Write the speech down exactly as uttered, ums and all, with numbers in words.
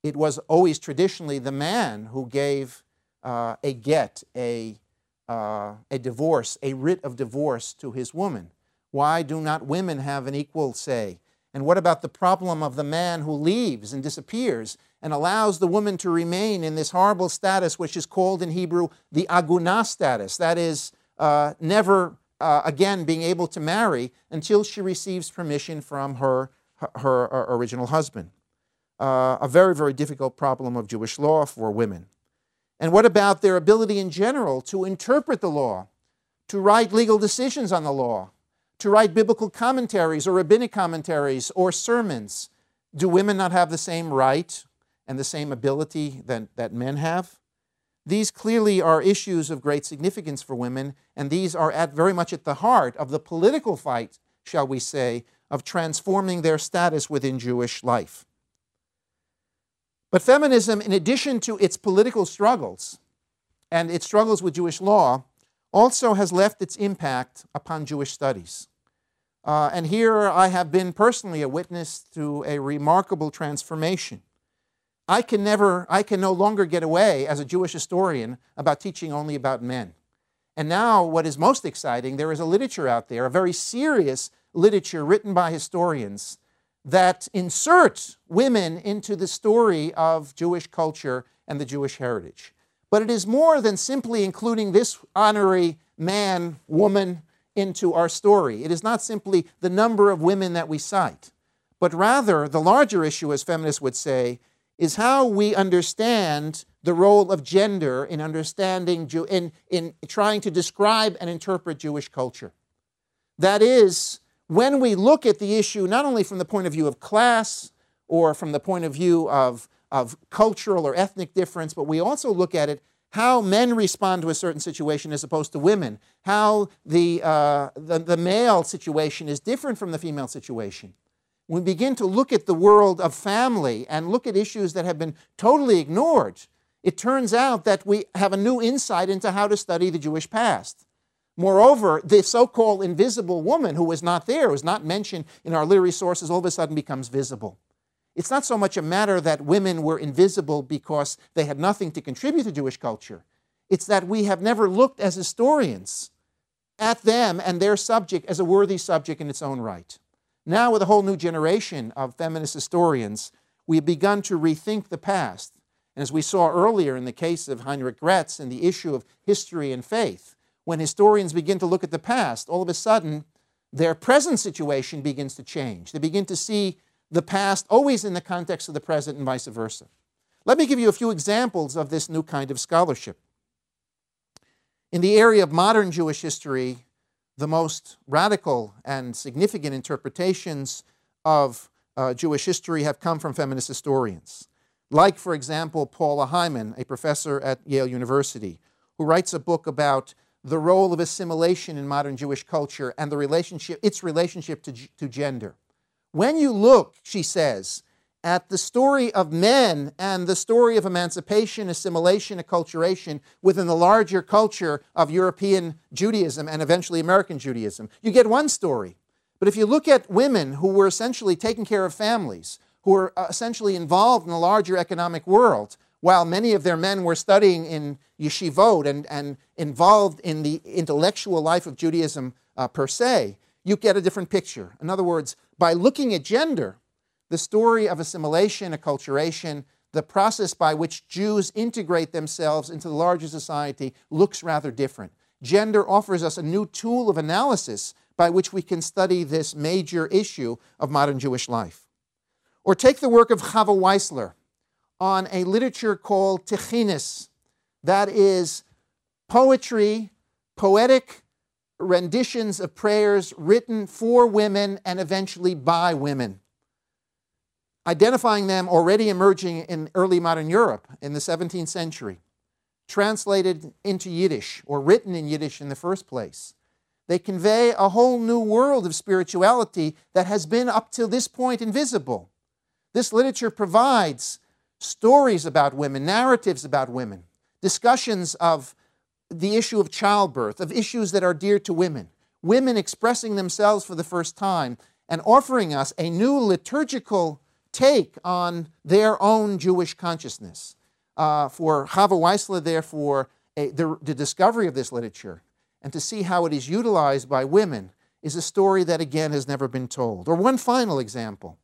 it was always traditionally the man who gave uh, a get, a, uh, a divorce, a writ of divorce to his woman. Why do not women have an equal say? And what about the problem of the man who leaves and disappears and allows the woman to remain in this horrible status, which is called in Hebrew the aguna status, that is, uh, never uh, again being able to marry until she receives permission from her, her, her original husband. Uh, a very, very difficult problem of Jewish law for women. And what about their ability in general to interpret the law, to write legal decisions on the law, to write biblical commentaries or rabbinic commentaries or sermons? Do women not have the same right and the same ability that, that men have? These clearly are issues of great significance for women, and these are at very much at the heart of the political fight, shall we say, of transforming their status within Jewish life. But feminism, in addition to its political struggles and its struggles with Jewish law, also has left its impact upon Jewish studies. Uh, and here I have been personally a witness to a remarkable transformation. I can never, I can no longer get away as a Jewish historian about teaching only about men. And now what is most exciting, there is a literature out there, a very serious literature written by historians that insert women into the story of Jewish culture and the Jewish heritage. But it is more than simply including this honorary man, woman into our story. It is not simply the number of women that we cite, but rather the larger issue, as feminists would say, is how we understand the role of gender in understanding, Jew in, in trying to describe and interpret Jewish culture. That is, when we look at the issue not only from the point of view of class or from the point of view of, of cultural or ethnic difference, but we also look at it how men respond to a certain situation as opposed to women, how the, uh, the, the male situation is different from the female situation. We begin to look at the world of family and look at issues that have been totally ignored. It turns out that we have a new insight into how to study the Jewish past. Moreover, the so-called invisible woman who was not there, who was not mentioned in our literary sources, all of a sudden becomes visible. It's not so much a matter that women were invisible because they had nothing to contribute to Jewish culture. It's that we have never looked as historians at them and their subject as a worthy subject in its own right. Now, with a whole new generation of feminist historians, we've begun to rethink the past. And as we saw earlier in the case of Heinrich Gretz and the issue of history and faith, when historians begin to look at the past, all of a sudden, their present situation begins to change. They begin to see the past always in the context of the present and vice versa. Let me give you a few examples of this new kind of scholarship. In the area of modern Jewish history, the most radical and significant interpretations of uh, Jewish history have come from feminist historians. Like, for example, Paula Hyman, a professor at Yale University, who writes a book about the role of assimilation in modern Jewish culture and the relationship, its relationship to, to gender. When you look, she says, at the story of men and the story of emancipation, assimilation, acculturation within the larger culture of European Judaism and eventually American Judaism, you get one story. But if you look at women who were essentially taking care of families, who were essentially involved in the larger economic world, while many of their men were studying in yeshivot and, and involved in the intellectual life of Judaism uh, per se, you get a different picture. In other words, by looking at gender, the story of assimilation, acculturation, the process by which Jews integrate themselves into the larger society looks rather different. Gender offers us a new tool of analysis by which we can study this major issue of modern Jewish life. Or take the work of Chava Weissler on a literature called Tichinis, that is poetry, poetic renditions of prayers written for women and eventually by women, identifying them already emerging in early modern Europe in the seventeenth century, translated into Yiddish or written in Yiddish in the first place. They convey a whole new world of spirituality that has been up till this point invisible. This literature provides stories about women, narratives about women, discussions of the issue of childbirth, of issues that are dear to women, women expressing themselves for the first time and offering us a new liturgical take on their own Jewish consciousness. Uh, for Chava Weissler, therefore, a, the, the discovery of this literature and to see how it is utilized by women is a story that, again, has never been told. Or one final example.